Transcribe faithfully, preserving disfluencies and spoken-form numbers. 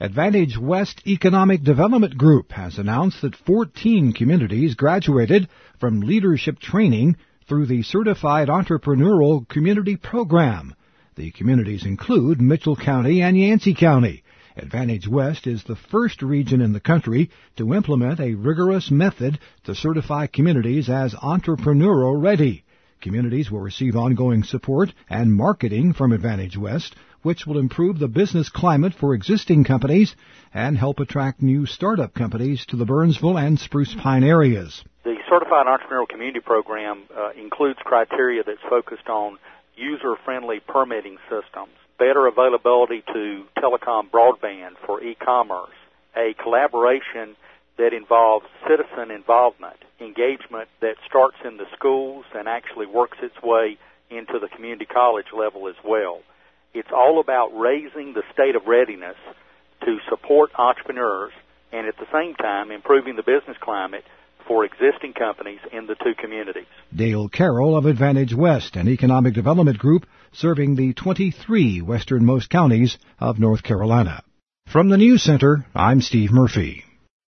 Advantage West Economic Development Group has announced that fourteen communities graduated from leadership training through the Certified Entrepreneurial Community Program. The communities include Mitchell County and Yancey County. Advantage West is the first region in the country to implement a rigorous method to certify communities as entrepreneurial ready. Communities will receive ongoing support and marketing from Advantage West, which will improve the business climate for existing companies and help attract new startup companies to the Burnsville and Spruce Pine areas. The Certified Entrepreneurial Community Program uh, includes criteria that's focused on user-friendly permitting systems, better availability to telecom broadband for e-commerce, a collaboration that involves citizen involvement, engagement that starts in the schools and actually works its way into the community college level as well. It's all about raising the state of readiness to support entrepreneurs and at the same time improving the business climate for existing companies in the two communities. Dale Carroll of Advantage West, an economic development group serving the twenty-three westernmost counties of North Carolina. From the News Center, I'm Steve Murphy.